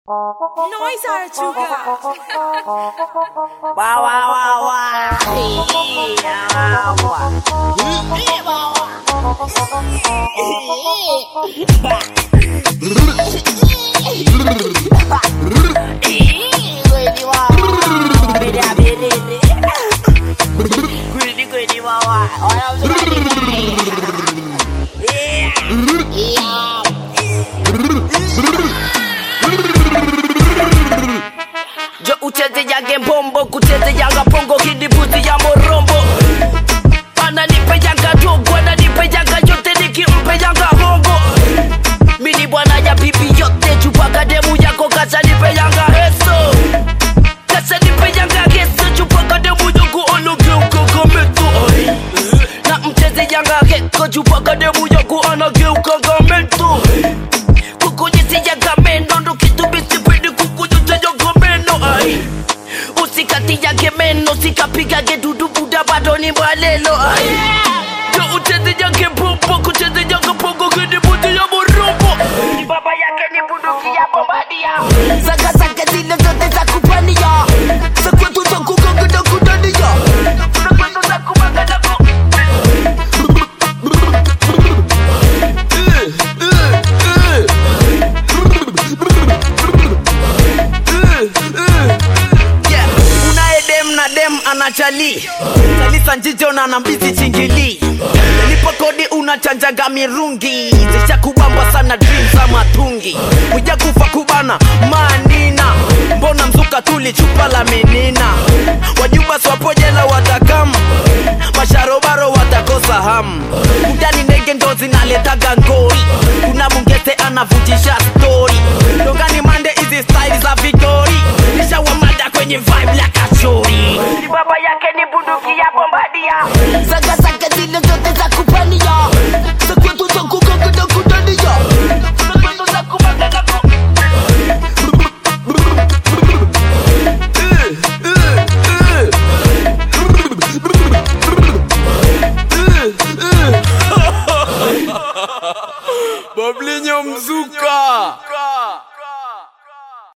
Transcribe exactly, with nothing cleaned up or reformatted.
Noise Archuga. Wow, wow, wow, wow. Yeah, wow. Yeah, wow. Ucheze yage mbombo, kucheze yanga pongo, kidibuzi ya morombo. Ananipe yanga dogo, ananipe yanga yote, nikimpe yanga hongo. Mini bwana ya bibi yote, chupaka demu yako, kasa nipe yanga heso. Kasa nipe yanga heso, chupaka demu yako, onoge ukagamento. Na mcheze yanga heko, chupaka demu yako, anage ukagamento. Kukujisi yanga meno, ndo kitu bisi pedi kukujuse yanga meno. Usikati yake meno, sikapiga gedudu buda bado ni mbalelo. Yo ucheze yake pompo, kucheze yake pongo, kidi buti ya morombo. Ni baba yake ni bunduki ya bombadia. Saka saka zile zote za kupania. Sakwetu za kukaga na kudania. Sakwetu za kumaga na ku dem anachali Salisa njijo na nambizi chingili Nilipo kodi unachanjaga mirungi Zisha kubamba sana dreams za matungi Muja kufa kubana manina Mbona mzuka tuli chupa la menina Wajuba swapojela watakam Masharobaro watakosa hamu Udani nege ndozi naletaga ngori Kuna mungete anavujisha story Dongani mande hizi style za Victory Nisha wamada kwenye vibe like a chori. Ni baba yake ni bunduki ya bombadia. Saka saka zile zote za kup